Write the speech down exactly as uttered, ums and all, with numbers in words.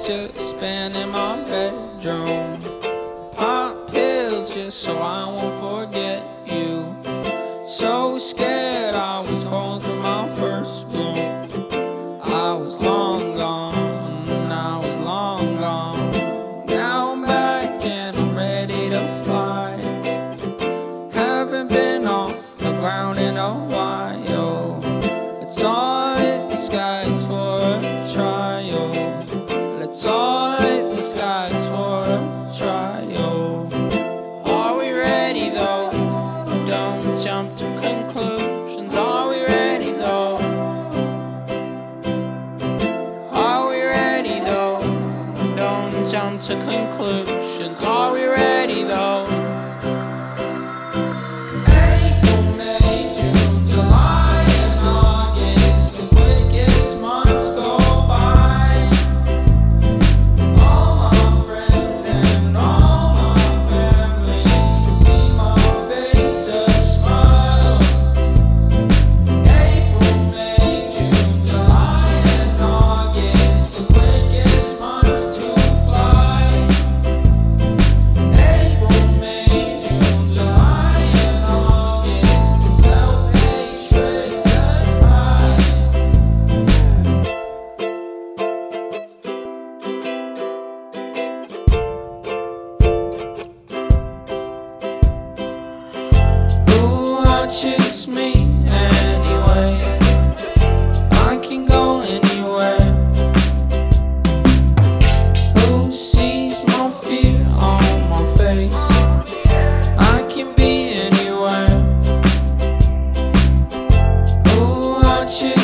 just spinning my bedroom. Pop pills just so I won't forget you. So scared I was going through my first bloom. I was long gone, I was long gone. Now I'm back and I'm ready to fly. Haven't been off the ground in a while. Let's all hit the skies for a trial. Let's all hit the skies for a trial. Are we ready though? Don't jump to conclusions. Are we ready though? Are we ready though? Don't jump to conclusions. Are we ready though? April, May, June, July, and August, the quickest months go by. All my friends and all my family see my face a smile. April, May, June, July, and August, the quickest months to fly. April, May, June, July, and August, the self-hatred just hides. Who watches me anyway? I can go anywhere. Who sees no fear on my face? I can be anywhere. Who watches